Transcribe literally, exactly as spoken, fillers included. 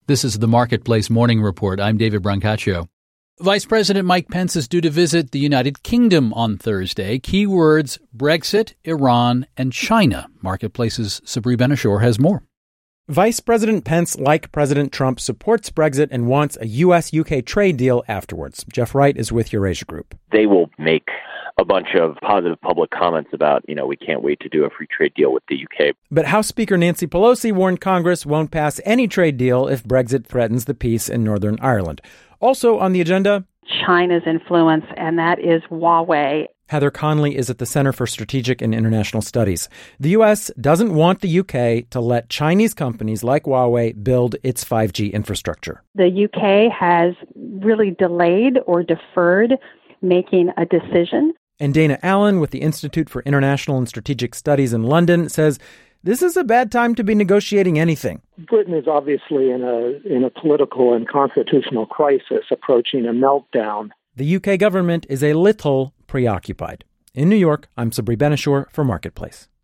This is the Marketplace Morning Report. I'm David Brancaccio. Vice President Mike Pence is due to visit the United Kingdom on Thursday. Keywords: Brexit, Iran, and China. Marketplace's Sabri Ben-Achour has more. Vice President Pence, like President Trump, supports Brexit and wants a U S U K trade deal afterwards. Jeff Wright is with Eurasia Group. They will make a bunch of positive public comments about, you know, we can't wait to do a free trade deal with the U K. But House Speaker Nancy Pelosi warned Congress won't pass any trade deal if Brexit threatens the peace in Northern Ireland. Also on the agenda, China's influence, and that is Huawei. Heather Conley is at the Center for Strategic and International Studies. The U S doesn't want the U K to let Chinese companies like Huawei build its five G infrastructure. The U K has really delayed or deferred making a decision. And Dana Allen with the Institute for International and Strategic Studies in London says this is a bad time to be negotiating anything. Britain is obviously in a in a political and constitutional crisis approaching a meltdown. The U K government is a little preoccupied. In New York, I'm Sabri Ben-Achour for Marketplace.